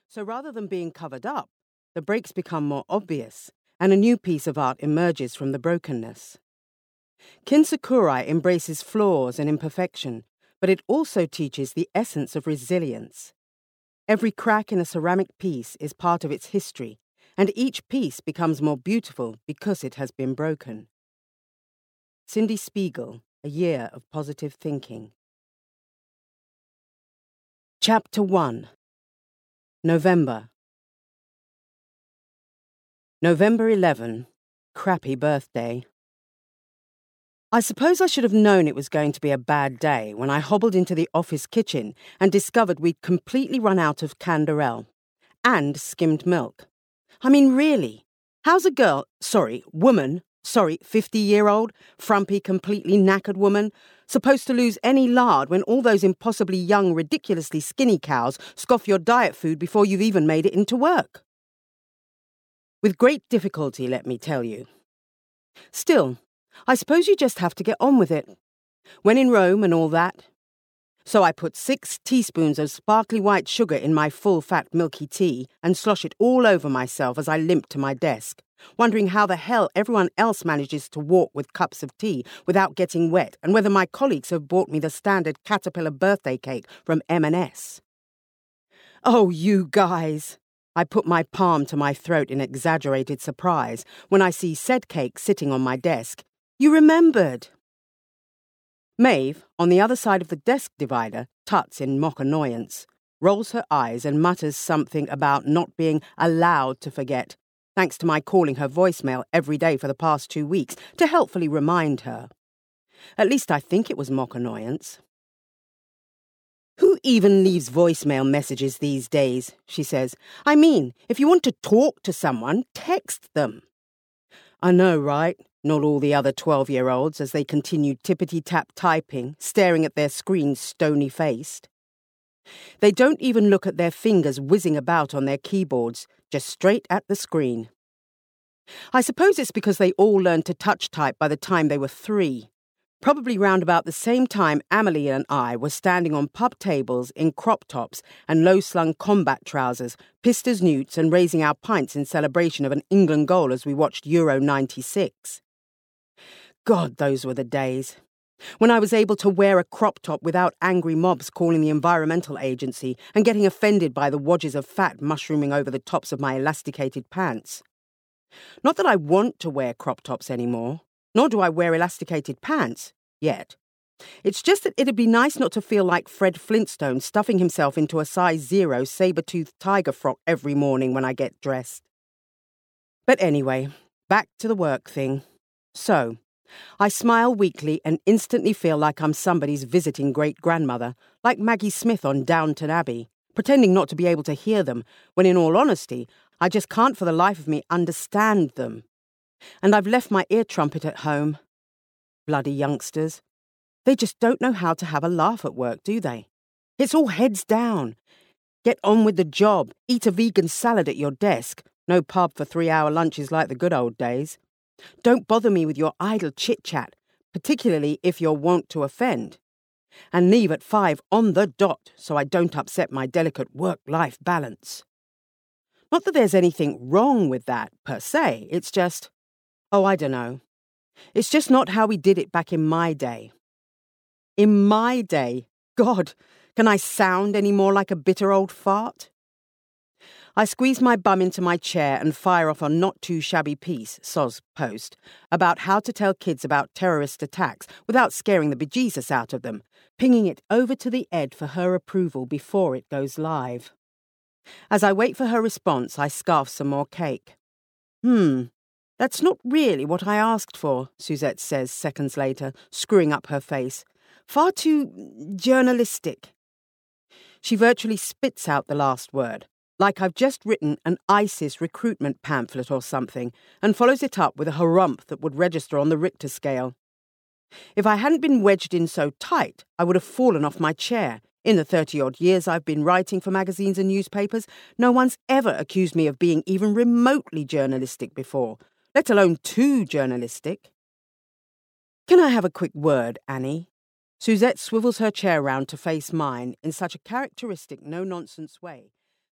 So rather than being covered up, the breaks become more obvious, and a new piece of art emerges from the brokenness. Kinsakurai embraces flaws and imperfection, but it also teaches the essence of resilience. Every crack in a ceramic piece is part of its history, and each piece becomes more beautiful because it has been broken. Cindy Spiegel, A Year of Positive Thinking. Chapter 1. November. November 11. Crappy birthday. I suppose I should have known it was going to be a bad day when I hobbled into the office kitchen and discovered we'd completely run out of Canderel and skimmed milk. I mean, really, how's a woman, 50-year-old, frumpy, completely knackered woman, supposed to lose any lard when all those impossibly young, ridiculously skinny cows scoff your diet food before you've even made it into work? With great difficulty, let me tell you. Still, I suppose you just have to get on with it. When in Rome and all that. So I put 6 teaspoons of sparkly white sugar in my full-fat milky tea and slosh it all over myself as I limped to my desk, wondering how the hell everyone else manages to walk with cups of tea without getting wet and whether my colleagues have bought me the standard Caterpillar birthday cake from M&S. Oh, you guys! I put my palm to my throat in exaggerated surprise when I see said cake sitting on my desk. You remembered! Maeve, on the other side of the desk divider, tuts in mock annoyance, rolls her eyes and mutters something about not being allowed to forget, thanks to my calling her voicemail every day for the past 2 weeks to helpfully remind her. At least I think it was mock annoyance. Who even leaves voicemail messages these days, she says. I mean, if you want to talk to someone, text them. I know, right? Not all the other 12-year-olds as they continue tippity-tap typing, staring at their screens stony-faced. They don't even look at their fingers whizzing about on their keyboards, just straight at the screen. I suppose it's because they all learned to touch type by the time they were 3. Probably round about the same time Amelie and I were standing on pub tables in crop tops and low-slung combat trousers, pissed as newts and raising our pints in celebration of an England goal as we watched Euro 96. God, those were the days. When I was able to wear a crop top without angry mobs calling the Environmental Agency and getting offended by the wadges of fat mushrooming over the tops of my elasticated pants. Not that I want to wear crop tops anymore, nor do I wear elasticated pants, yet. It's just that it'd be nice not to feel like Fred Flintstone stuffing himself into a size 0 saber-toothed tiger frock every morning when I get dressed. But anyway, back to the work thing. So, I smile weakly and instantly feel like I'm somebody's visiting great-grandmother, like Maggie Smith on Downton Abbey, pretending not to be able to hear them, when in all honesty, I just can't for the life of me understand them. And I've left my ear trumpet at home. Bloody youngsters. They just don't know how to have a laugh at work, do they? It's all heads down. Get on with the job, eat a vegan salad at your desk, no pub for 3-hour lunches like the good old days. Don't bother me with your idle chit-chat, particularly if you're wont to offend. And leave at 5 on the dot so I don't upset my delicate work-life balance. Not that there's anything wrong with that, per se, it's just, I don't know. It's just not how we did it back in my day. In my day? God, can I sound any more like a bitter old fart? I squeeze my bum into my chair and fire off a not-too-shabby piece, Soz Post, about how to tell kids about terrorist attacks without scaring the bejesus out of them, pinging it over to the Ed for her approval before it goes live. As I wait for her response, I scarf some more cake. That's not really what I asked for, Suzette says seconds later, screwing up her face. Far too journalistic. She virtually spits out the last word, like I've just written an ISIS recruitment pamphlet or something, and follows it up with a harumph that would register on the Richter scale. If I hadn't been wedged in so tight, I would have fallen off my chair. In the 30-odd years I've been writing for magazines and newspapers, no one's ever accused me of being even remotely journalistic before, let alone too journalistic. Can I have a quick word, Annie? Suzette swivels her chair round to face mine in such a characteristic no-nonsense way